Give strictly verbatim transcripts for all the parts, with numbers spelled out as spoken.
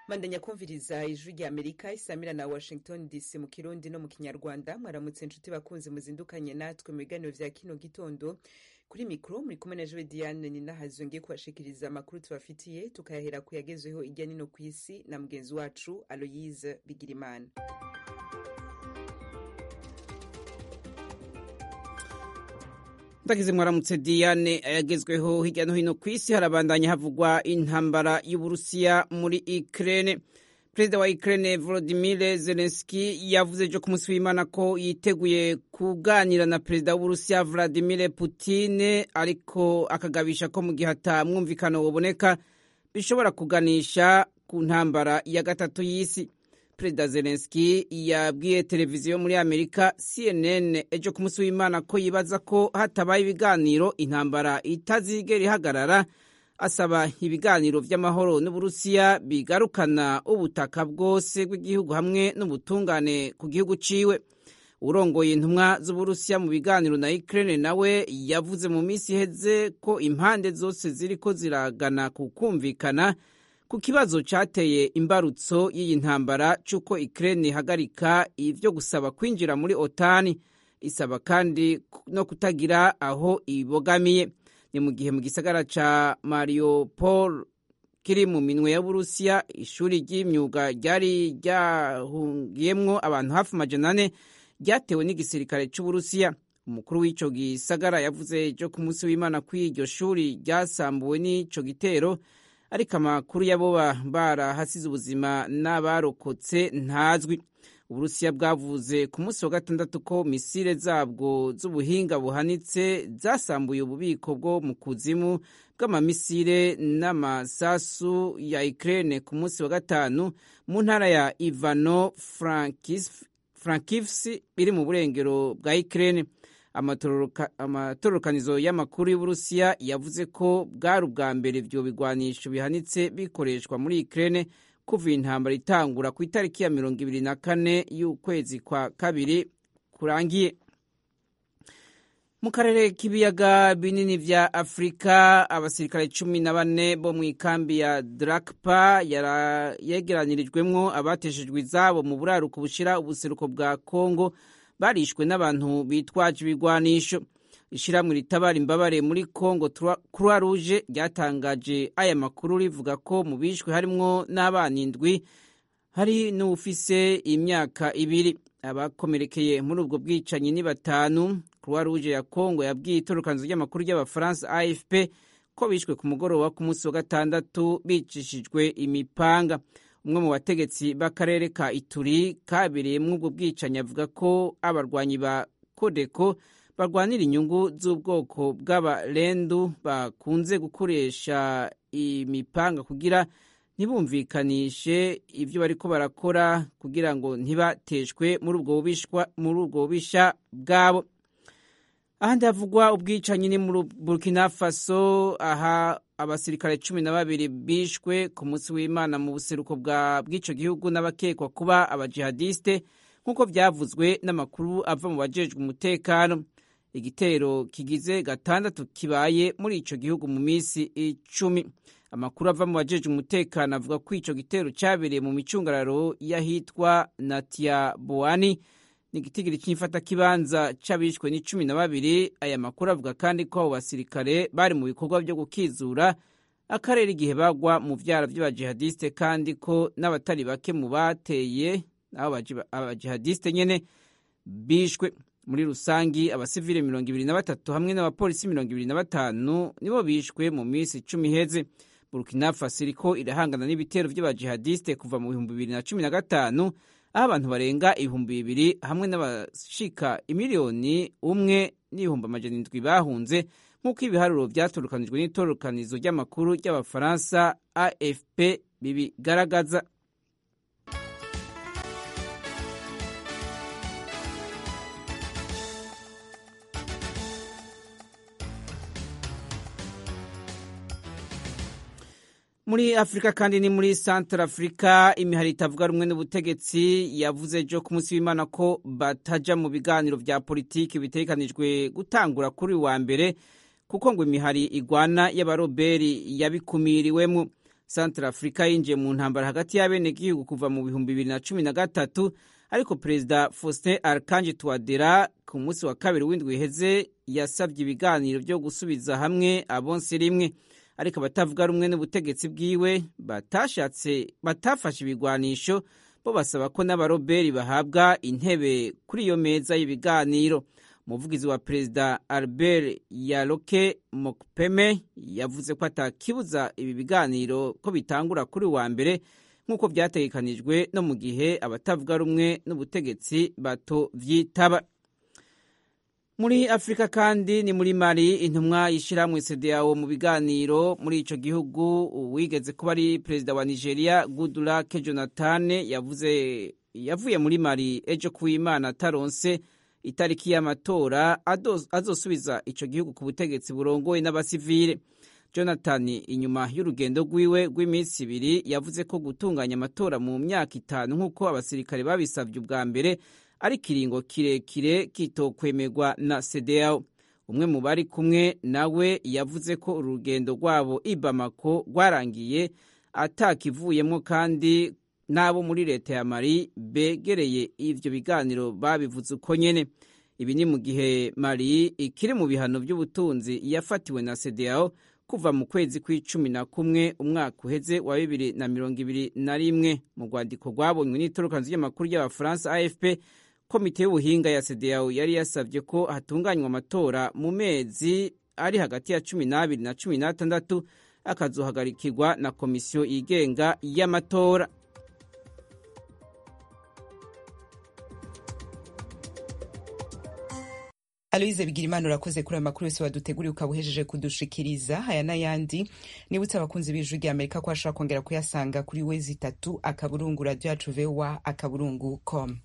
Mandanya kumviriza ijwi rya Amerika isamira na Washington D C mu Kirundi no mu Kinyarwanda. Mwaramutse nshuti bakunzi muzindukanye natwe mu biganiro vya kino gitondo. Kuri mikro muri kumwe na Joe Diane ni nahazo ngiye kubashikiriza amakuru tubafitiye, tukayahera kuyagezweho irya nino kw'isi na mugenzi wacu Aloyse Bigirimana. Ndagize mwaramutse Diane, ayagezweho hirya no hino kw'isi harabandanya havugwa intambara y'Uburusiya muri Ukraine. Perezida wa Ukraine Volodymyr Zelensky yavuze ejo ku munsi w'Imana ko yiteguye kuganira na perezida w'Uburusiya Vladimir Putin, ariko akagabisha ko mu gihe ata mwumvikano woboneka bishobora kuganisha ku ntambara ya gatatu y'isi. Perezida Zelensky yabwiye televiziyo muri Amerika C N N ejo ku munsi w'Imana ko yibaza ko hatabaye ibiganiro intambara itazigera ihagarara, asaba ibiganiro vy'amahoro n'Uburusiya bigarukana ubutaka bwose bw'igihugu hamwe n'ubutungane ku gihugu ciwe. Urongoye intumwa z'Uburusiya mu biganiro na Ukraine nawe yavuze mu misi iheze ko impande zose ziriko ziragana ku kumvikana ku kibazo cateye imbarutso y'iyi ntambara c'uko Ukraine ihagarika ivyo gusaba kwinjira muri OTAN, isaba kandi no kutagira aho ibogamiye. Ni mu gihe mu gisagara ca Mariupol kiri mu minwe ya Burusiya, ishuri ry'imyuga ryari ryahungiyemwo abantu hafi amajana ane ryatewe n'igisirikare c'Uburusiya. Umukuru w'ico gisagara yavuze ejo ku munsi w'Imana ko iryo shuri ryasambuwe n'ico gitero, ariko amakuru y'abo barahasize ubuzima n'abarokotse ntazwi. Uburusiya bwavuze ku munsi wa gatandatu ko misile zabwo z'ubuhinga buhanitse zasambuye ububiko bwo mu kuzimu bw'amamisile n'amasasu ya Ukraine ku munsi wa gatanu mu ntara ya Ivano-Frankivsk iri mu burengero bwa Ukraine. Amatororokanizo y'amakuru y'Uburusiya yavuze ko bwari ubwa mbere ivyo bigwanisho bihanitse bikoreshwa muri Ukraine kuva intambara itangura ku itariki ya mirongo ibiri na kane y'ukwezi kwa kabiri kurangiye. Mu karere k'ibiyaga binini vya Afrika, abasirikare cumi na bane bo mw'ikambi ya Drakpa yegeranirijwemwo abateshejwe izabo mu buraruko bushira ubuseruko bwa Kongo barishwe n'abantu bitwaje ibigwanisho. Ishiramwe ritabara imbabare muri Kongo Croix Rouge ryatangaje aya makuru rivuga ko mu bishwe harimwo n'abana indwi, hari n'ufise imyaka ibiri. Abakomerekeye muri ubwo bwicanyi ni batanu. Croix Rouge ya Kongo yabwiye itorokanizo ry'amakuru ry'Abafaransa A F P ko bishwe ku mugoroba ku munsi wa gatandatu bicishijwe imipanga. Umwe mu bategetsi b'akarere ka Ituri kabereyemwo ubwo bwicanyi avuga ko abarwanyi ba Kodeko barwanira inyungu z'ubwoko bw'abarendu bakunze gukoresha imipanga kugira ntibumvikanishe ivyo bariko barakora kugira ngo ntibateshwe muri ubwo bubishwa muri ubwo bubisha bwabo. Ahandi havugwa ubwicanyi ni muri Burkina Faso, aha abasirikare cumi na babiri bishwe ku munsi w'Imana mu buseruko bwa bw'ico gihugu n'abakekwa kuba abajihadiste nk'uko vyavuzwe n'amakuru ava mu bajejwe umutekano. Igitero kigize gatandatu kibaye muri ico gihugu mu misi icumi. Amakuru ava mu bajejwe umutekano avuga ko ico gitero cabereye mu micungararo y'ahitwa Natia Boani, ni igitigiri c'imfata kibanza c'abishwe ni cumi na babiri. Aya makuru avuga kandi ko abo basirikare bari mu bikorwa vyo gukizura akarere igihe bagwa mu vyara vy'abajihadiste, kandi ko n'abatari bake mu bateye abo abajihadiste nyene bishwe. Muri rusangi abasivile mirongo ibiri na batatu hamwe n'abapolisi mirongo ibiri na batanu nibo bishwe mu misi icumi iheze. Burkina Faso iriko irahangana n'ibitero vy'abajihadiste kuva mu bihumbi bibiri na cumi na gatanu, aho abantu barenga ibihumbi bibiri hamwe n'abashika imiliyoni umwe n'ibihumbi amajana indwi bahunze, nk'uko ibiharuro vyatorokanijwe n'itororokanizo ry'amakuru ry'Abafaransa A F P bibigaragaza. Muri Afrika kandi ni muri Central Africa, imihari itavuga rumwe n'ubutegetsi yavuze ejo ku munsi w'Imana ko bataja mu biganiro vya politiki bitegekanijwe gutangura kuri wa mbere, kuko ngo imihari igwana y'abaroberi yabikumiriwemwo. Central Africa yinjiye mu ntambara hagati y'abenegihugu kuva mu bihumbi bibiri na cumi na gatatu, ariko Perezida Faustin Archange Touadera ku munsi wa kabiri w'indwi iheze yasabye ibiganiro byo gusubiza hamwe abonse rimwe, ariko abatavuga rumwe n'ubutegetsi bwiwe batashatse batafashe ibigwanisho bo basaba ko n'abaroberi bahabwa intebe kuri iyo meza y'ibiganiro. Umuvugizi wa Perezida Albert Yaloke Mokpeme yavuze ko atakibuza ibi biganiro ko bitangura kuri wa mbere nk'uko byategekanijwe no mu gihe abatavuga rumwe n'ubutegetsi bato vyitaba. Muri Afrika kandi ni muri Mali, intumwa yishirahamwe C D A O mu biganiro muri ico gihugu wigeze kuba ari Perezida wa Nigeria Goodluck Jonathan yavuze yavuye muri Mali ejo kuw'Imana taronse itariki y'amatora azosubiza ico gihugu ku butegetsi burongoye n'abasivile. Jonathan inyuma y'urugendo rwiwe rw'iminsi ibiri yavuze ko gutunganya amatora mu myaka itanu nk'uko abasirikare babisabye ubwa mbere ari kiringo kirekire kitokwemerwa na C D A O. Umwe mu bari kumwe nawe yavuze ko urugendo rwabo i Bamako rwarangiye atakivuyemo kandi n'abo muri leta ya Mali begereye ivyo biganiro babivuze uko nyene. Ibi ni mu gihe Mali ikiri mu bihano by'ubutunzi yafatiwe na C D A O kuva mu kwezi kw'icumi na kumwe umwaka uheze wa bibiri na mirongo ibiri na rimwe. Mu rwandiko rwabonywe n'itorokanzu ry'amakuru y'Abafaransa A F P, komite y'ubuhinga ya C D A O yari yasabye ko hatunganywa amatora mu mezi ari hagati ya cumi n'abiri na cumi n'atandatu akazohagarikirwa na komisiyo yigenga y'amatora. Aloise Bigirimana urakoze kuri amakuru yose waduteguriye ukabuhejeje kudushikiriza. Haya n'ayandi nibutse abakunzi b'Ijwi ry'Amerika ko ashobora kongera kuyasanga kuri wezi itatu akaburungu radio yacu V O A akaburungu com.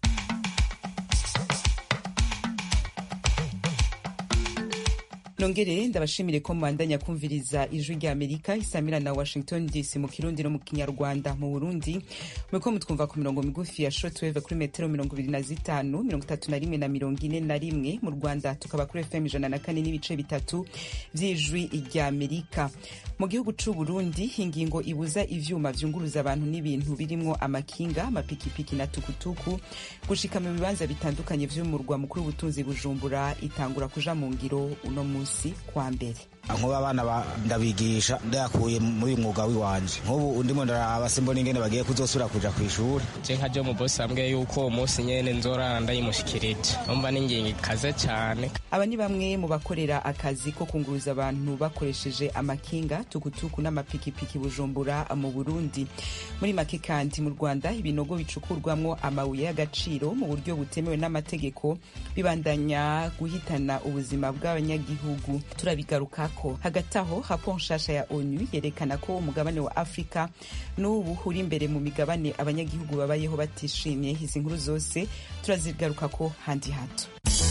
Nongere ndabashimire ko mwandanya kumviriza Ijwi ry'Amerika isamira na Washington D C mu Kirundi no mu Kinyarwanda. Mu Burundi mweko mutwumva ku mirongo migufi ya shortwave kuri metero mirongo ibiri na zitanu, mirongo itatu na rimwe na mirongo ine na rimwe. Mu Rwanda tukaba kuri F M ijana na kane n'ibice bitatu vy'Ijwi ry'Amerika. Mu gihugu c'u Burundi ingingo ibuza ivyuma vyunguruza abantu n'ibintu birimwo amakinga, amapikipiki na tukutuku gushika mu bibanza bitandukanye vy'umurwa mukuru w'ubutunzi Bujumbura itangura kuja mu ngiro uno munsi kwa mbere. Nkuba abana ndabigisha ndakuye muri mwuga wiwanje, nk'ubu ndimo ndaraba simbona ingene bagiye kuzosura kuja kw'ishuri. Je nka jo mu boss ambwiye yuko umunsi nyene nzorana ndayimushikirije, umva n'ingingo ikaze cyane. Aba ni bamwe mu bakorera akazi ko kunguruza abantu bakoresheje amakinga, tukutuku n'amapikipiki Bujumbura mu Burundi. Muri make kandi mu Rwanda ibinogo bicukurwamwo amabuye y'agaciro mu buryo butemewe n'amategeko bibandanya guhitana ubuzima bw'abanyagihugu. Turabigaruka ko hagati aho raporo nshasha ya ONU yerekana ko umugabane wa Afrika n'ubu uri imbere mu migabane abanyagihugu babayeho batishimye. Izi nkuru zose turazigaruka ko handi hato.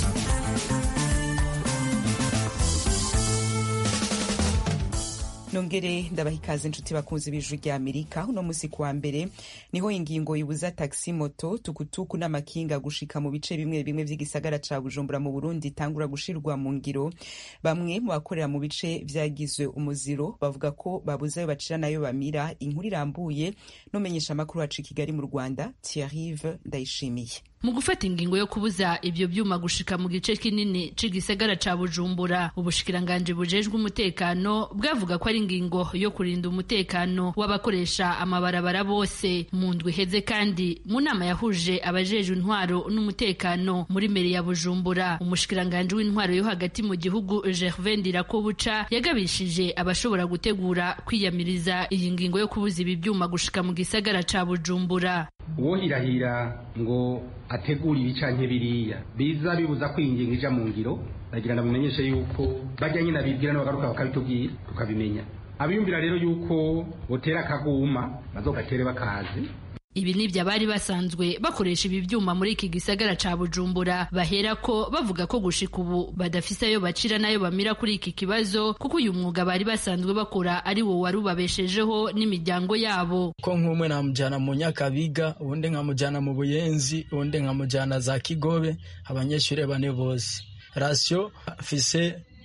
Nongere ndabaha ikaze inshuti bakunzi b'Ijwi ry'Amerika. Uno musi kwa mbere niho ingingo ibuza taxi, moto, tukutuku n'amakinga gushika mu bice bimwe bimwe vy'igisagara ca Bujumbura mu Burundi itangura gushirwa mu ngiro. Bamwe mu bakorera mu bice vyagizwe umuziro bavuga ko babuze ayo bacira nayo bamira. Inkuru irambuye n'umenyesha makuru wacu Kigali mu Rwanda Thierry Ndayishimiye. Mu gufata ingingo yo kubuza ibyo byuma gushika mu gice kinini c'igisagara ca Bujumbura, ubushikiranganje bujejwe umutekano bwavuga ko ari ingingo yo kurinda umutekano w'abakoresha amabarabara bose. Mu ndwi heze kandi mu nama yahuje abajejwe intwaro n'umutekano muri meri ya Bujumbura, umushikiranganje w'intwaro yo hagati mu gihugu Gervais Ndirakobuca yagabishije abashobora gutegura kwiyamiriza iyi ngingo yo kubuza ibi byuma gushika mu gisagara ca Bujumbura. Uwo hirahira ngo ategura ibicanke biriya biza bibuza kwinginga ija mu ngiro, bagira ndamumenyeshe yuko bajya nyina bibwira n'abagaruka bakabitubwira tukabimenya. Abiyumvira rero yuko botera akaguma bazogatere bakazi. Ibi nivyo abari basanzwe bakoresha ibi byuma muri iki gisagara ca Bujumbura bahera ko bavuga ko gushika ubu badafise ayo bacira nayo bamira kuri iki kibazo, kuko uyu mwuga bari basanzwe bakora ari wo warubabeshejeho n'imiryango yabo. Ko nk'umwe namujana mu Nyakabiga, ubundi nkamujana mu Buyenzi, ubundi nkamujana za Kigobe, abanyeshure bane bose. Ratio fise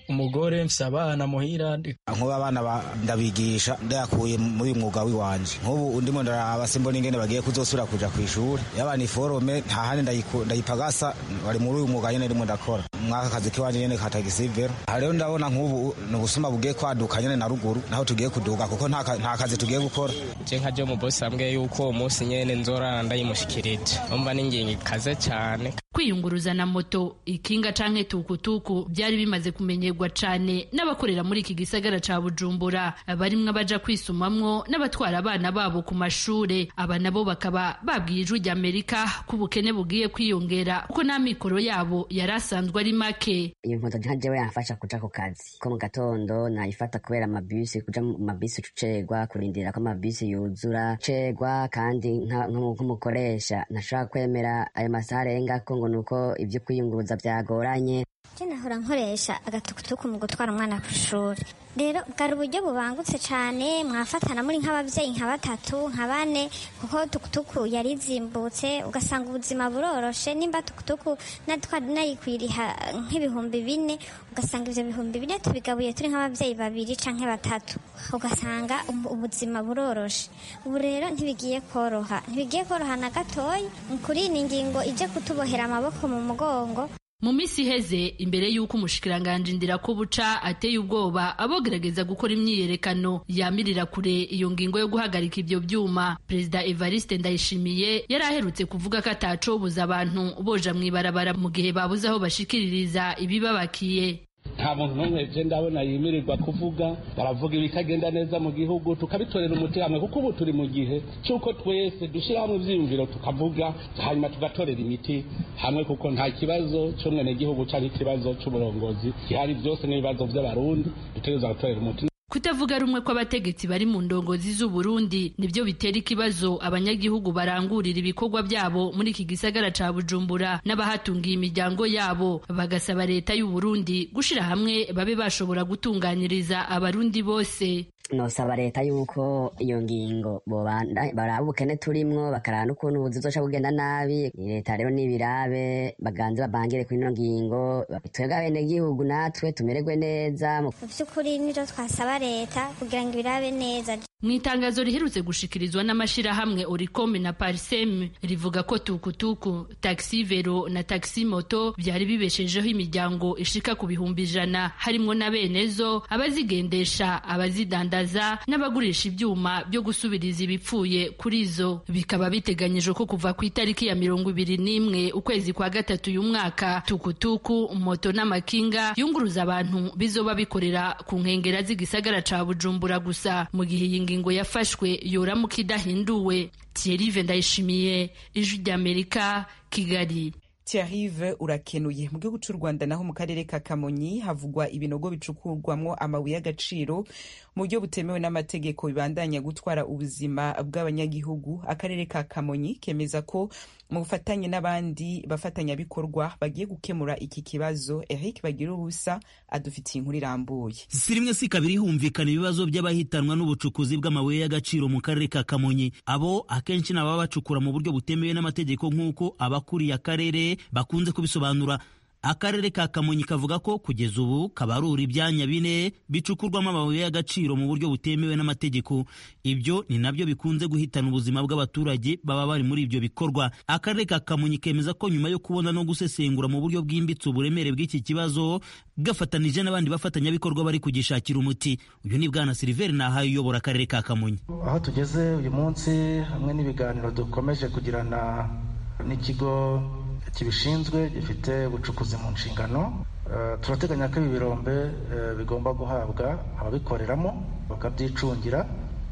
umugore mfise abana muhira. Nk'ubu abana ndabigisha ndayakuye muri uyu mwuga w'iwanje. Nk'ubu ndimo ndaraba simbona ingene bagiye kuzosubira kuja kw'ishuri. Yaba ni forome nta handi ndayipagasa bari muri uyu mwuga nyene ndimo ndakora. Mwaka kazi kiwanje nyene ka tagisivero. Aha rero ndabona nk'ubu ni ubusuma bugiye kwaduka nyene na ruguru naho tugiye kuduga kuko nta nta kazi tugiye gukora. Je nka je mu boss ambwiye yuko uwo munsi nyene nzora ndayimushikirije. Umva n'ingingo ikaze cyane. Kwiyunguruza na moto, ikinga canke tukutuku byari bimaze kumenyerwa cane n'abakorera muri iki gisagara ca Bujumbura, barimwe abaja kwisumamwo n'abatwara abana babo ku mashure. Aba nabo bakaba babwiye Ijwi ry'Amerika ko ubukene bugiye kwiyongera kuko n'amikoro yabo yarasanzwe ari make. Iyo moto nta jewe yafasha kuja ku kazi ko mu gatondo nayifata kubera amabisi, kuja mu mabisi tucerwa, kurindira ko amabisi yuzura cerwa, kandi nk'umukoresha ntashobora kwemera ayo masaha arenga ko ngo nuko ibyo kwiyunguruza byagoranye. Je nahora nkoresha agatukutuku mu gutwara umwana ku ishuri. Rero bwari uburyo bubangutse cyane, mwafatana muri nk'ababyeyi nka batatu nka bane, kuko tukutuku yari izimbutse, ugasanga ubuzima buroroshe. Nimba tukutuku nayikwiriha nk'ibihumbi bine, ugasanga ivyo bihumbi bine tubigabuye turi nk'ababyeyi babiri canke batatu, ugasanga ubuzima buroroshe. Ubu rero ntibigiye koroha, ntibigiye koroha na gatoya. Kuri ni ingingo ije kutubohera amaboko mu mugongo. Mu misi iheze imbere y'uko umushikiranganje Ndirakobuca ateye ubwoba abogerageza gukora imyiyerekano yamirira kure iyo ngingo yo guhagarika ibyo byuma, Perezida Evariste Ndayishimiye yari aherutse kuvuga ko atacobuza abantu boja mwibarabara mu gihe babuze aho bashikiririza ibibabakiye. Nta muntu n'umwe je ndabona yimirirwa kuvuga, baravuga ibitagenda neza mu gihugu tukabitorera umuti hamwe, kuko ubu turi mu gihe cy'uko twese dushyira hamwe ivyiyumviro tukavuga, hanyuma tugatorera imiti hamwe, kuko nta kibazo cy'umwene gihugu cyari ikibazo cy'uburongozi gihari, byose n'ibibazo by'abarundi dutegerezwa gutorera umuti. Kutavuga rumwe kw'abategetsi bari mu ndongozi z'u Burundi nibyo bitera ikibazo abanyagihugu barangurira ibikorwa byabo muri iki gisagara ca Bujumbura n'abahatungiye imiryango yabo, bagasaba leta y'u Burundi gushira hamwe babe bashobora gutunganyiriza abarundi bose. Nosaba leta yuko iyo ngingo baraba ubukene turimwo, bakaraba n'ukuntu ubuzi buzoca bugenda nabi. Leta rero nibirabe baganze babangire kuri ino ngingo, twebwe abenegihugu natwe tumererwe neza. Mu vy'ukuri nivyo twasaba leta kugira ngo ibirabe neza. Mu itangazo riherutse gushikirizwa n'amashirahamwe Oricom na Parsem rivuga ko tukutuku, taxi vero na taxi moto byari bibeshejeho imiryango ishika ku bihumbi ijana, harimwo na benezo, abazigendesha, abazidandaza n'abagurisha ibyuma byo gusubiriza ibipfuye kuri zo. Bikaba biteganyijwe ko kuva ku itariki ya mirongo ibiri n'imwe ukwezi kwa gatatu uyu mwaka, tukutuku, moto n'amakinga yunguruza abantu bizoba bikorera ku nkengera z'igisagara ca Bujumbura gusa, mu gihe iyi ngingo yafashwe yoramuka idahinduwe. Thierry Ndayishimiye, Ijwi ry'Amerika, Kigali. Thierry urakenuye. Mu gihugu cy'u Rwanda naho mu karere ka Kamonyi havugwa ibinogo bicukurwamwo amabuye y'agaciro mu buryo butemewe n'amategeko bibandanya gutwara ubuzima bw'abanyagihugu. Akarere ka Kamonyi kemeza ko mu bufatanye n'abandi bafatanyabikorwa bagiye gukemura iki kibazo. Eric Bagirubusa adufitiye inkuru irambuye. Si rimwe si kabiri humvikana ibibazo by'abahitanwa n'ubucukuzi bw'amabuye y'agaciro mu karere ka Kamonyi. Abo akenshi nababa bacukura mu buryo butemewe n'amategeko nk'uko abakuriye akarere bakunze kubisobanura. Akarere ka Kamonyi kavuga ko kugeza ubu kabarura ibyanya bine bicukurwamo amabuye y'agaciro mu buryo butemewe n'amategeko. Ibyo ni nabyo bikunze guhitana ubuzima bw'abaturage baba bari muri ibyo bikorwa. Akarere ka Kamonyi kemeza ko nyuma yo kubona no gusesengura mu buryo bwimbitse uburemere bw'iki kibazo, gafatanije n'abandi bafatanyabikorwa bari kugishakira umuti. Uyu ni Bwana Silver Nahayo uyobora akarere ka Kamonyi. Aho tugeze uyu munsi hamwe n'ibiganiro dukomeje kugirana n'ikigo kibishinzwe gifite ubucukuzi mu nshingano, uh, turateganya ko ibi birombe uh, bigomba guhabwa ababikoreramo bakabyicungira.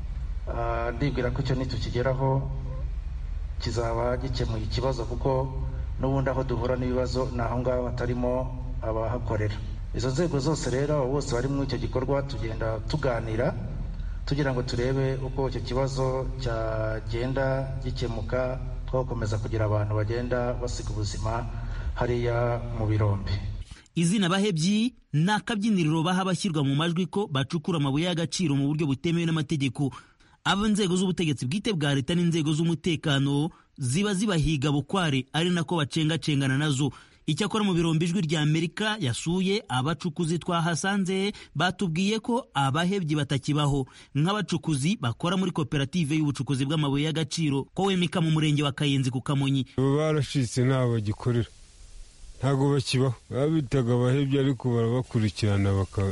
Uh, ndibwira ko icyo nitukigeraho kizaba gikemuye ikibazo, kuko n'ubundi aho duhura n'ibibazo ni aho ngaho hatarimo abahakorera. Izo nzego zose rero bose bari muri icyo gikorwa tugenda tuganira tugira ngo turebe uko icyo kibazo cyagenda gikemuka, twakomeza kugira abantu bagenda basiga ubuzima hariya mu birombe. Izina bahebyi ni akabyiniriro baha bashyirwa mu majwi ko bacukura amabuye y'agaciro mu buryo butemewe n'amategeko. Abo inzego z'ubutegetsi bwite bwa leta n'inzego z'umutekano ziba zibahiga bukware, ari nako bacengacengana nazo. Icyakora mu birombe ijwi rya Amerika yasuye abacukuzi twahasanze batubwiye ko abahebyi batakibaho, nk'abacukuzi bakora muri koperative y'ubucukuzi bw'amabuye y'agaciro Kowemika mu murenge wa Kayenzi ku Kamonyi. Barashitse nabo bagikorera, ntago bakibaho, babitaga abahebyi ariko barabakurikirana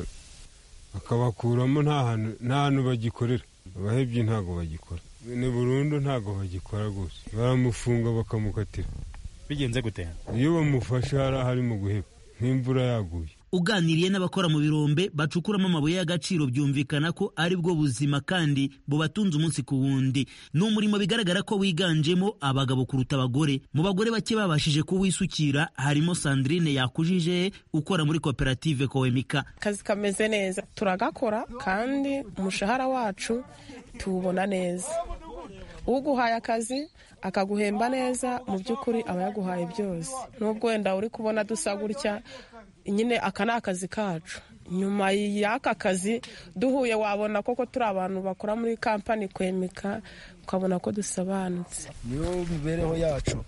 bakabakuramo nta hantu bagikorera. Abahebyi ntago bagikora, ni burundu ntago bagikora rwose, baramufunga bakamukatira. Bigenze gute? Iyo bamufashe hari mu guheba nk'imvura yaguye. Uganiriye n'abakora mu birombe bacukuramo amabuye y'agaciro byumvikana ko ari bwo buzima kandi bubatunze umunsi ku wundi. Ni umurimo bigaragara ko wiganjemo abagabo kuruta abagore. Mu bagore bake babashije kuwisukira harimo Sandrine Yakujije ukora muri koperative Kowemika. Kazi kameze neza, turagakora kandi umushahara wacu tuwubona neza. Uguhaye akazi akaguhemba neza, mu by'ukuri aba yaguhaye byose. Nubwo wenda uri kubona dusa gutya, nyine aka ni akazi kacu. Nyuma y'aka kazi duhuye wabona koko turi abantu bakora muri kampani Kowemika, ukabona ko dusobanutse. Niyo mibereho yacu.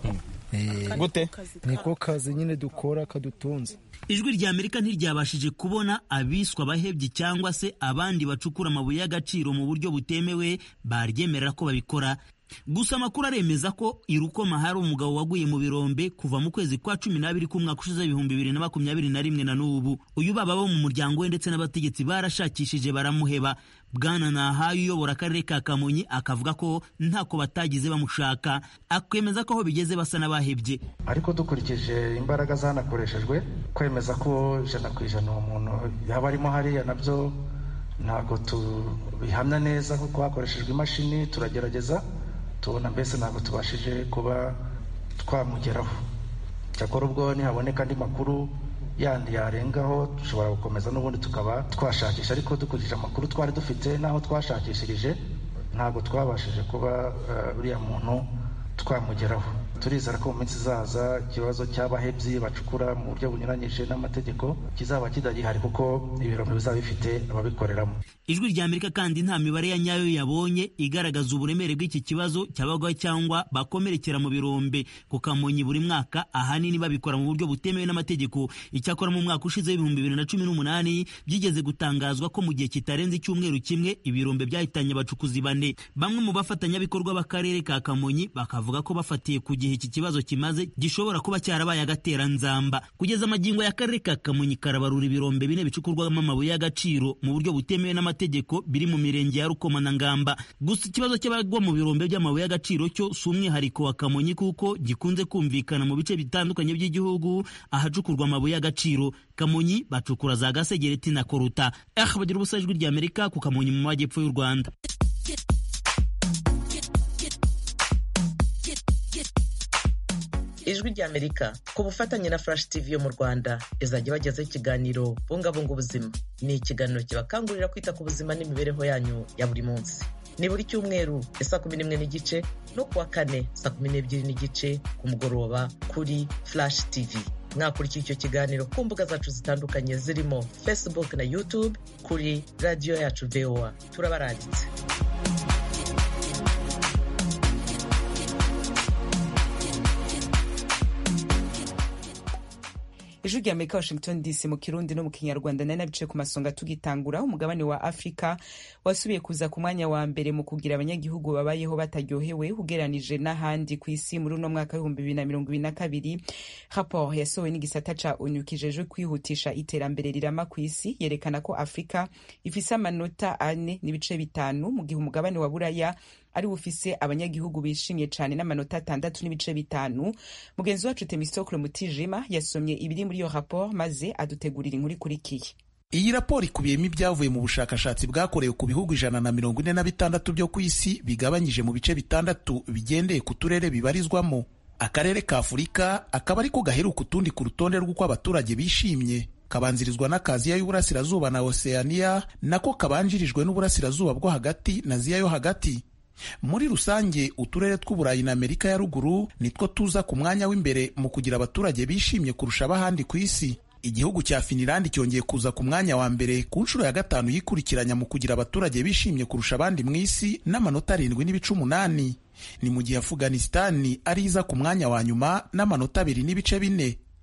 Gute? Niko kazi nyine dukora kadutunze. Ijwi rya Amerika ntiryabashije kubona abiswa abahebyi cyangwa se abandi bacukura amabuye y'agaciro mu buryo butemewe baryemerera ko babikora. Gusa amakuru aremeza ko i Rukoma hari umugabo waguye mu birombe kuva mu kwezi kwa cumi n'abiri k'umwaka ushize ibihumbi bibiri na makumyabiri na rimwe na n'ubu. Uyu baba bo mu muryango we ndetse n'abategetsi barashakishije baramuheba. Bwana Nahayo uyobora akarere ka Kamonyi akavuga ko ntako batagize bamushaka, akwemeza ko aho bigeze basa n'abahebye. Ariko dukurikije imbaraga zanakoreshejwe, kwemeza ko ijana ku ijana umuntu yaba arimo hariya nabyo ntabwo tubihamya neza, kuko hakoreshejwe imashini turagerageza tubona mbese ntabwo tubashije kuba twamugeraho. Cyakora ubwo nihaboneka andi makuru yandi yarengaho dushobora gukomeza n'ubundi tukaba twashakisha, ariko dukurikije amakuru twari dufite n'aho twashakishirije ntabwo twabashije kuba uriya muntu twamugeraho. Turizera ko mu minsi izaza ikibazo cy'abahebyi bacukura mu buryo bunyuranyije n'amategeko kizaba kidagihari, kuko ibirombe bizaba bifite ababikoreramo. Ijwi rya Amerika kandi nta mibare ya nyayo yabonye igaragaza uburemere bw'iki kibazo cy'abagwa cyangwa bakomerekera mu birombe ku Kamonyi buri mwaka, ahanini babikora mu buryo butemewe n'amategeko. Icyakora mu mwaka ushize w'ibihumbi bibiri na cumi n'umunani byigeze gutangazwa ko mu gihe kitarenze icyumweru kimwe ibirombe byahitanye abacukuzi bane. Bamwe mu bafatanyabikorwa b'akarere ka Kamonyi bakavuga ko bafatiye ku gihe iki kibazo kimaze gishobora kuba cyarabaye agateranzamba. Kugeza amagingo y'akarere ka Kamonyi karabarura ibirombe bine bicukurwamo amabuye y'agaciro mu buryo butemewe n'amategeko biri mu mirenge ya Rukoma na Ngamba. Gusa ikibazo cy'abagwa mu birombe by'amabuye y'agaciro cyo si umwihariko wa Kamonyi, kuko gikunze kumvikana mu bice bitandukanye by'igihugu ahacukurwa amabuye y'agaciro. Kamonyi bacukura za Gasegereti na Koruta. Ah, bagira ubusa ijwi rya Amerika ku Kamonyi mu majyepfo y'u Rwanda. Ijwi rya Amerika ku bufatanye na Flash T V yo mu Rwanda izajya bagezaho ikiganiro bungabunga ubuzima. Ni ikiganiro kibakangurira kwita ku buzima n'imibereho yanyu ya buri munsi. Ni buri cyumweru saa kumi n'imwe n'igice no kuwa kane saa kumi n'ebyiri n'igice ku mugoroba kuri Flash T V. Mwakurikira icyo kiganiro ku mbuga zacu zitandukanye zirimo Facebook na YouTube kuri radio yacu V O A. Turabaranditse. Ijwi rya Amerika Washington D C mu Kirundi no mu Kinyarwanda. Nari nabice ku masonga tugitangura. Umugabane wa Afrika wasubiye kuza ku mwanya wa mbere mu kugira abanyagihugu babayeho bataryohewe ugeranije n'ahandi ku isi muri uno mwaka w'ibihumbi bibiri na mirongo ibiri na kabiri. Rapport yasohowe n'igisata ca O N U kijejwe kwihutisha iterambere rirama ku isi yerekana ko Afrika ifise amanota ane n'ibice bitanu, mu gihe umugabane wa Buraya ari ufise abanyagihugu bishimye cyane n'amanota atandatu n'ibice bitanu. Mugenzi wacu Temistokle Mutijima yasomye ibiri muri iyo rapport maze adutegurira inkuru ikurikiye. Iyi raporo ikubiyemo ibyavuye mu bushakashatsi bwakorewe ku bihugu ijana na mirongo ine na bitandatu byo ku isi bigabanyije mu bice bitandatu bigendeye ku turere bibarizwamo. Akarere ka Afurika akaba ariko gaheruka utundi ku rutonde rw'uko abaturage bishimye, kabanzirizwa n'Akaziya y'Uburasirazuba na Oceania, nako kabanjirijwe n'Uburasirazuba bwo hagati na Aziya yo hagati. Muri rusange uturere tw'Uburayi na Amerika ya ruguru nitwo tuza ku mwanya w'imbere mu kugira abaturage bishimye kurusha abahandi ku isi. Igihugu cya Finland cyongeye kuza ku mwanya wa mbere ku nshuro ya gatanu yikurikiranya mu kugira abaturage bishimye kurusha abandi mu isi n'amanota arindwi n'ibice umunani. Ni mu gihe Afghanistan ari iza ku mwanya wa nyuma n'amanota abiri n'ibice bine.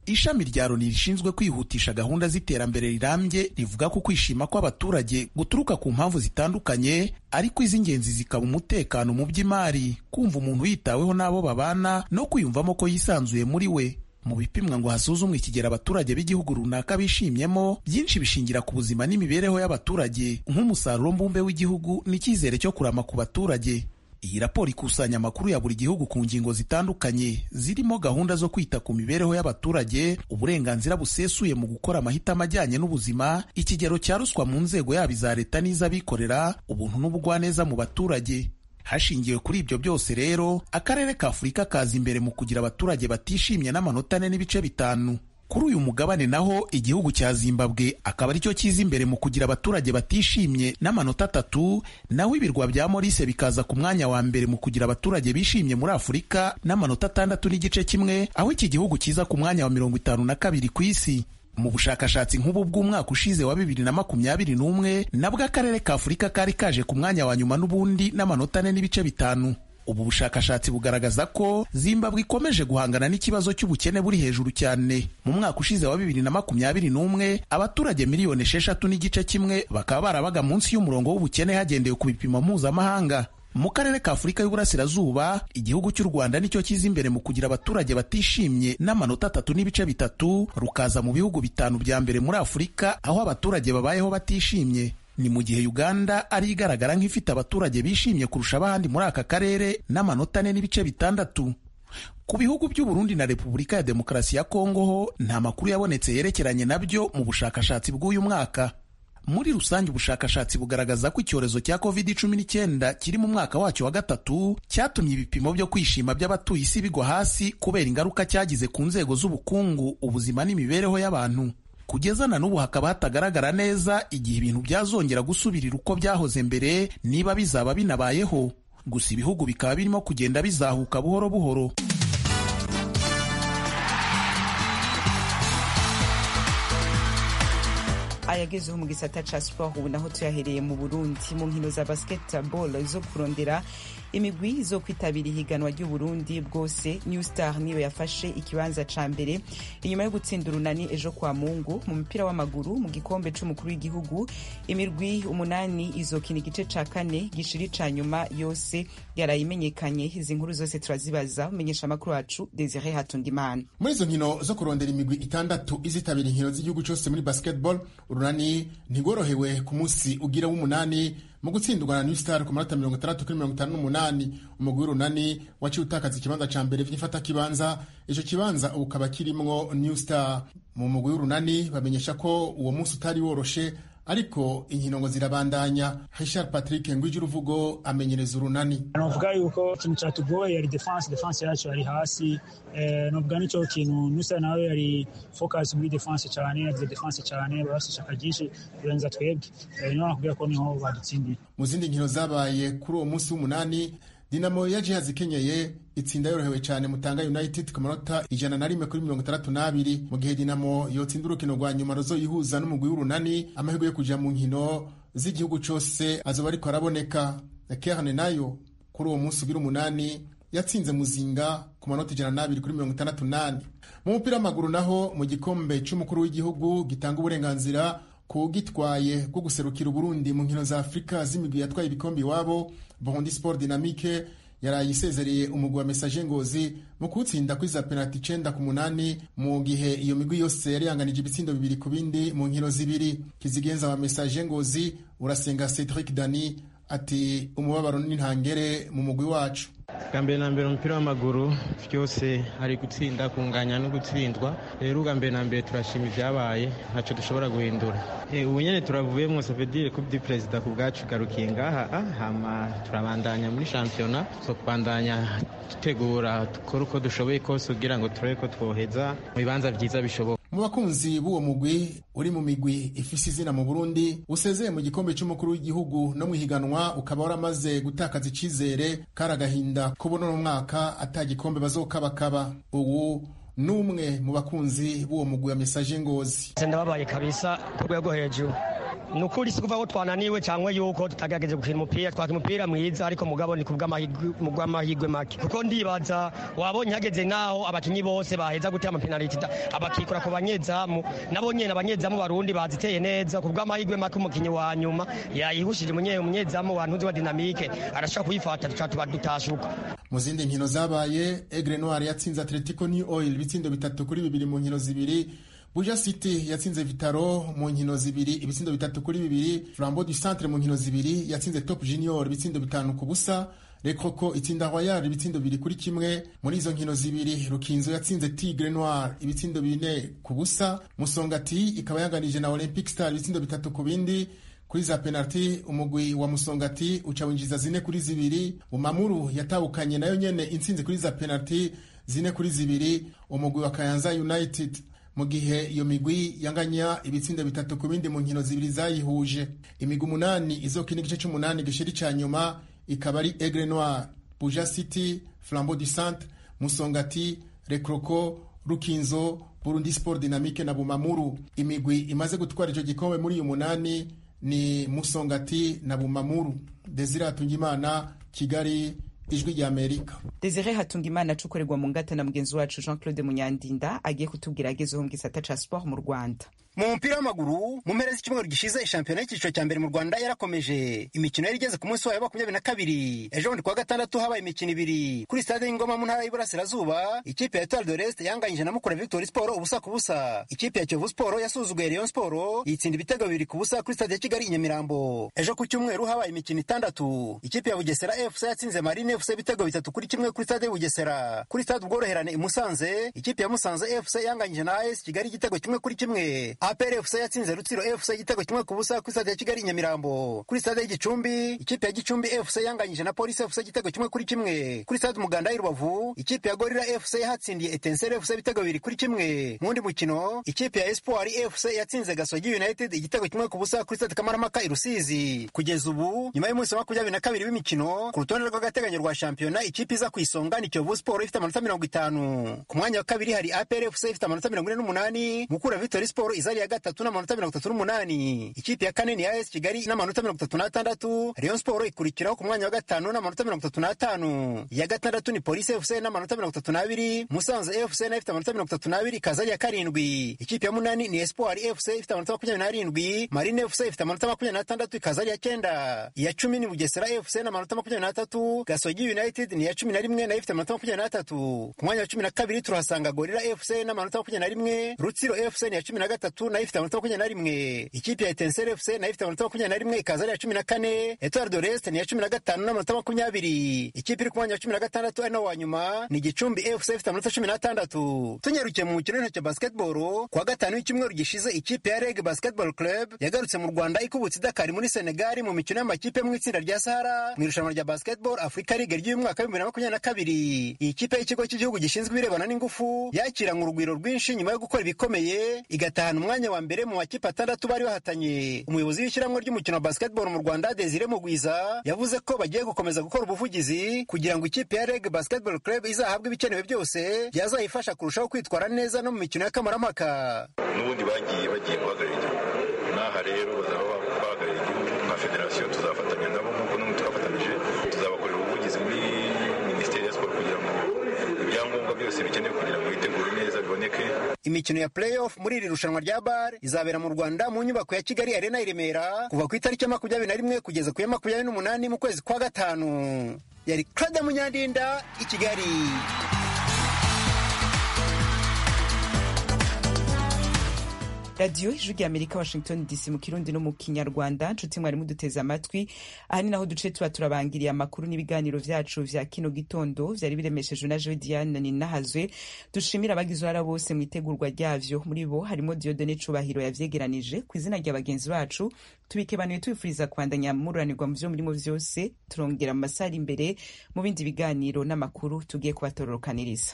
ishami rya Loni rishinzwe kwihutisha gahunda z'iterambere rirambye rivuga ko kwishima kw'abaturage guturuka ku mpamvu zitandukanye, ariko iz'ingenzi zikaba umutekano mu by'imari, kumva umuntu yitaweho n'abo babana no kwiyumvamo ko yisanzuye muri we. Mu bipimwa ngo hasuzumwe ikigero abaturage b'igihugu runaka bishimyemo, byinshi bishingira ku buzima n'imibereho y'abaturage nk'umusaruro mbumbe w'igihugu n'icyizere cyo kurama ku baturage. Iyi raporo ikusanya amakuru ya buri gihugu ku ngingo zitandukanye zirimo gahunda zo kwita ku mibereho y'abaturage, uburenganzira busesuye mu gukora amahitamo ajyanye n'ubuzima, ikigero cya ruswa mu nzego yaba iza leta n'iz'abikorera, ubuntu n'ubugwaneza mu baturage. Hashingiwe kuri ibyo byose rero, akarere ka Afurika kaza imbere mu kugira abaturage batishimye n'amanota ane n'ibice bitanu. Kuri uyu mugabane naho igihugu cya Zimbabwe akaba aricyo kiza imbere mu kugira abaturage batishimye n'amanota atatu, naho ibirwa bya Maurice bikaza ku mwanya wa mbere mu kugira abaturage bishimye muri Afurika n'amanota atandatu n'igice kimwe, aho iki gihugu kiza ku mwanya wa mirongo itanu na kabiri ku isi. Mu bushakashatsi nk'ubu bw'umwaka ushize wa bibiri na makumyabiri n'umwe nabwo akarere ka Afurika kari kaje ku mwanya wa nyuma n'ubundi n'amanota ane n'ibice bitanu. Ubu bushakashatsi bugaragaza ko Zimbabwe ikomeje guhangana n'ikibazo cy'ubukene buri hejuru cyane. Mu mwaka ushize wa bibiri na makumyabiri n'umwe abaturage miliyoni esheshatu n'igice kimwe bakaba barabaga munsi y'umurongo w'ubukene hagendewe ku bipimo mpuzamahanga. Mu karere ka Afurika y'Uburasirazuba, igihugu cy'u Rwanda nicyo kiza imbere mu kugira abaturage batishimye n'amanota atatu n'ibice bitatu, rukaza mu bihugu bitanu bya mbere muri Afurika aho abaturage babayeho batishimye. Ni mu gihe Uganda ari igaragara nk'ifite abaturage bishimye kurusha abandi muri aka karere n'amanota ane n'ibice bitandatu. Ku bihugu by'u Burundi na Repubulika ya Demokarasi ya Kongo ho nta makuru yabonetse yerekeranye nabyo mu bushakashatsi bw'uyu mwaka. Muri rusange ubushakashatsi bugaragaza ko icyorezo cya covid cumi n'icyenda kiri mu mwaka wacyo wa gatatu cyatumye ibipimo byo kwishima by'abatuye isi bigwa hasi kubera ingaruka cyagize ku nzego z'ubukungu, ubuzima n'imibereho y'abantu. Kugeza na n'ubu hakaba hatagaragara neza igihe ibintu byazongera gusubirira uko byahoze mbere, niba bizaba binabayeho. Gusa ibihugu bikaba birimo kugenda bizahuka buhoro buhoro. ayagezeho mu gisata ca sport ubu naho tuyahereye mu Burundi mu nkino za basketball zo kurondera imigwi zo kwitabira ihiganwa ry'u Burundi bwose. New Star niyo yafashe ikibanza ca mbere inyuma yo gutsinda urunani ejo kwa Mungu. Mu mupira w'amaguru mu gikombe c'umukuru w'igihugu imirwi umunani izokina igice ca kane gishiri ca nyuma yose yarayimenyekanye. Izi nkuru zose turazibaza umenyesha amakuru wacu Desire Hatungimana. Muri izo nkino zo kurondera imigwi itandatu izitabira inkino z'igihugu cyose muri basketball, urunani ntigorohewe ku munsi ugira w'umunani mu gutsindwa na New Star ku manota mirongo itandatu kuri mirongo itanu n'umunani. Umugwi w'urunani waciye utakaza ikibanza ca mbere vy'ifata kibanza, ico kibanza ubu kaba kirimwo New Star. Mu mugwi w'urunani bamenyesha ko uwo munsi utari woroshe, ariko inkino ngo zirabandanya. Richard Patrick Ngwiji Ruvugo amenyereza urunani. Novuga yuko ikintu cyatugoye yari defense defense yacu yari hasi, eh novuga nico kintu Nusa nawe yari focus muri defense cyane, yari defense cyane barasisha kagishi kurenza twebwe, eh niho nakubwira ko niho badutsindiye. Mu zindi nkino zabaye kuri uwo munsi w'umunani, Dinamo ya Jihazi Kenyeye itsinda yorohewe cyane Mutanga United ku manota ijana na rimwe kuri mirongo itandatu n'abiri. Mu gihe Dinamo yotsinda urukino rwa nyuma ruzoyihuza n'umugwi w'urunani, amahirwe yo kuja mu nkino z'igihugu cyose azoba ariko araboneka. Kerne nayo kuri uwo munsi ugira umunani yatsinze Muzinga ku manota ijana n'abiri kuri mirongo itandatu n'ane. Mu mupira w'amaguru naho mu gikombe c'umukuru w'igihugu gitanga uburenganzira ku gitwaye bwo guserukira Burundi mu nkino za Afrika z'imigwi yatwaye ibikombe iwabo, Burundi Sport Dynamique yarayisezereye umugwi wa Messager Ngozi mu kutsinda kwiza penalty icenda ku munani, mu gihe iyo migwi yose yari yanganije ibitsindo bibiri ku bindi mu nkino zibiri. Kizigenza wa Messager Ngozi Urasenga Cedric Dani ati umubabaro n'intangere mu mugwi wacu. Gambere na mbere umupira w'amaguru byose hari gutsinda kunganya no gutsindwa, rero gambere na mbere turashima ibyabaye ntacyo dushobora guhindura. Eh ubu nyene turavuye mu Savedire Coupe du President ku bwacu garukiye ngaha, hama turabandanya muri championnat, so kubandanya tutegura dukora uko dushoboye kose kugira ngo turebe ko twoheza mu bibanza byiza bishoboka. Mu bakunzi b'uwo mugwi uri mu migwi ifise izina mu Burundi usezeye mu gikombe cy'umukuru w'igihugu no mwihiganwa ukaba waramaze gutakaza icizere, karagahinda kubona no mwaka atagikombe bazokabakaba. Ubu numwe mu bakunzi b'uwo mugwi wa Messager Ngozi. Ndababaye kabisa ku rwego hejuru ni ukuri si kuva ko twananiwe cyangwa yuko tutagerageje gukina umupira twakina umupira mwiza ariko mugabo ni kubw'amahirwe make kuko ndibaza wabonye hageze naho abakinyi bose baheza gutera amapenaliti abakikora ku banyezamu nabo nyene abanyezamu barundi baziteye neza kubw'amahirwe make umukinyi wa nyuma yayihushije umunye umunyezamu wa ntuzi wa Dynamique arashaka kuyifata tuba dutashuka. Mu zindi nkino zabaye Aigle Noir yatsinze Atletico New Oil ibitsindo bitatu kuri bibiri mu nkino zibiri. Buja City yatsinze Vitaro mu nkino zibiri ibitsindo bitatu kuri bibiri. Flambeau du Centre mu nkino zibiri yatsinze Top Junior ibitsindo bitanu ku busa. Rekoko itsinda Royal ibitsindo bibiri kuri kimwe. Muri izo nkino zibiri Rukinzo yatsinze Tigre Noir ibitsindo bine ku busa. Musongati ikaba yanganije na Olympic Star ibitsindo bitatu ku bindi. Kuri za penalty umugwi wa Musongati uca winjiza zine kuri zibiri. Bumamuru yatawukanye nayo nyene intsinzi kuri za penalty zine kuri zibiri. Umugwi wa Kayanza United mu gihe iyo migwi yanganya ibitsindo bitatu ku bindi mu nkino zibiri zayihuje. Imigwi umunani izokina igice c'umunani gishiri ca nyuma ikaba ari Aigle Noir, Buja City, Flambeau du Centre, Musongati, Rekroko, Rukinzo, Burundi Sport Dynamique na Bumamuru. Imigwi imaze gutwara ico gikombe muri uyu munani ni Musongati na Bumamuru. Desire Hatungimana, Kigali, Ijwi rya Amerika. Desire Hatungimana acukorerwa mu ngata na mugenzi wacu Jean-Claude Munyandinda agiye kutubwira agezeho mu gisata ca sport mu Rwanda. Mu mupira w'amaguru mu mpera z'icyumweru gishize shampiyona y'icyiciro cya mbere mu Rwanda yarakomeje. Imikino yari igeze ku munsi wayo makumyabiri na kabiri. Ejo bundi kuwa gatandatu habaye imikino ibiri kuri stade y'Ingoma mu ntara y'Iburasirazuba. Ikipe ya Etoile de l'Est yanganyije na Mukura Victory Sport ubusa ku busa. Ikipe ya Kiyovu Sport yasuzuguye Rayon Sport yitsinda ibitego bibiri ku busa kuri stade ya Kigali i Nyamirambo. Ejo ku cyumweru habaye imikino itandatu. Ikipe ya Bugesera F C yatsinze Marine F C ibitego bitatu kuri kimwe kuri stade ya Bugesera. Kuri stade Ubworoherane i Musanze ikipe ya Musanze F C yanganyije na A S Kigali igitego kimwe kuri kimwe. A P R F C yatsinze Rutsiro F C igitego kimwe ku busa kuri stade ya Kigali i Nyamirambo. Kuri stade ya Gicumbi ikipe ya Gicumbi F C yanganyije na Police F C igitego kimwe kuri kimwe. Kuri stade Umuganda i Rubavu ikipe ya Gorilla F C yatsindiye Etincelle F C ibitego bibiri kuri kimwe. Mundi mukino ikipe ya Espoir F C yatsinze Gasogi United igitego kimwe ku busa kuri stade Kamarampaka i Rusizi. Kugeza ubu nyuma y'umunsi wa makumyabiri na kabiri w'imikino ku rutonde rw'agateganyo rwa shampiyona ikipe iza ku isonga ni Kiyovu Sport ifite amanota mirongo itanu. Ku mwanya wa kabiri hari A P R F C ifite amanota mirongo ine n'umunani. Mukura Victory Sport izari ya gatatu n'amanota mirongo itatu n'umunani. Ikipe ya kane ni A S Kigali n'amanota mirongo itatu n'atandatu. Rayon Sport ikurikiraho ku mwanya wa gatanu n'amanota mirongo itatu n'atanu. Ya gatandatu ni Police F C n'amanota mirongo itatu n'abiri. Musanze F C nayo ifite amanota mirongo itatu n'abiri ikazari ya karindwi. Ikipe ya munani ni Espoir F C ifite amanota makumyabiri n'arindwi. Marine F C ifite amanota makumyabiri n'atandatu ikazari ya kenda. Iya cumi ni Bugesera F C n'amanota makumyabiri n'atatu. Gasogi United ni ya cumi na rimwe nayo ifite amanota makumyabiri n'atatu. Ku mwanya wa cumi na kabiri turahasanga Gorilla F C n'amanota makumyabiri na rimwe. Rutsiro F C ni ya cumi na gatatu nayo ifite amanota makumyabiri na rimwe. Ikipe ya Etincelle F C nayo ifite amanota makumyabiri na rimwe ikazari ya cumi na kane. Etoile de l'Est ni ya cumi na gatanu n'amanota makumyabiri. Ikipe iri ku mwanya wa cumi na gatandatu ari nawo wa nyuma ni Gicumbi F C ifite amanota cumi n'atandatu. Tunyarukiye mu mukino w'intoki basketball kuwa gatanu w'icyumweru gishize ikipe ya Reg Basketball Club yagarutse mu Rwanda ikubutse Dakar muri Senegal mu mikino y'amakipe mu itsinda rya Sahara mu irushanwa rya Basketball Africa League ry'uyu mwaka wa bibiri na makumyabiri na kabiri. Iyi kipe y'ikigo cy'igihugu gishinzwe ibirebana n'ingufu yakiranywe urugwiro rwinshi nyuma yo gukora ibikomeye igatahana umwanya wa mbere mu makipe atandatu bari bahatanye. Umuyobozi w'ishyirahamwe ry'umukino wa basketball mu Rwanda Desire Mugwiza yavuze ko bagiye gukomeza gukora ubuvugizi kugira ngo ikipe ya Reg Basketball Club izahabwe ibikenewe byose byazayifasha kurushaho kwitwara neza no mu mikino y'akamaramaka. N'ubundi bagiye bagiye guhagararira igihugu n'aha rero bazaba bahagararira igihugu nka federasiyo tuzafatanya nabo nk'uko n'ubu twafatanyije tuzabakorera ubuvugizi muri Minisiteri ya Siporo kugira ngo ibyangombwa byose bikenewe kugira ngo bitegure neza biboneke. Imikino ya playoff muri iri rushanwa rya bar izabera mu Rwanda mu nyubako ya Kigali Arena i Remera kuva ku itariki ya makumyabiri na rimwe kugeza ku ya makumyabiri n'umunani mu kwezi kwa gatanu. Yari Claude Munyandinda i Kigali. Radio Ijwi rya Amerika Washington D C mu Kirundi no mu Kinyarwanda. Nshuti mwari muduteze amatwi, aha ni naho duce tuba turabangiriye amakuru n'ibiganiro vyacu vya kino gitondo vyari biremeshejwe na Joe Diane Ninahazwe. Dushimira abagize uruhara bose mu itegurwa ryavyo, muri bo harimo Dieudonne Cubahiro yavyegeranije. Ku izina rya bagenzi bacu tubikebanuye tubifuriza kubandanya mururanirwa mu vyo murimo vyose. Turongera mu masaha imbere mu bindi biganiro n'amakuru tugiye kubatororokaniriza.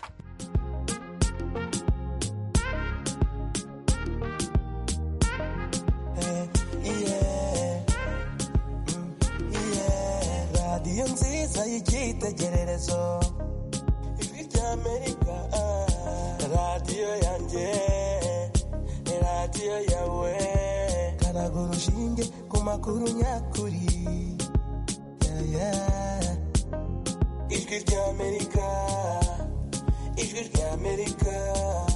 Radiyo nziza y'icyitegererezo Ijwi rya Amerika, radiyo yanjye, radiyo yawe, karagu urushinge ku makuru nyakuri. Yeah, yeah. Ijwi ry'Amerika, ijwi ry'Amerika.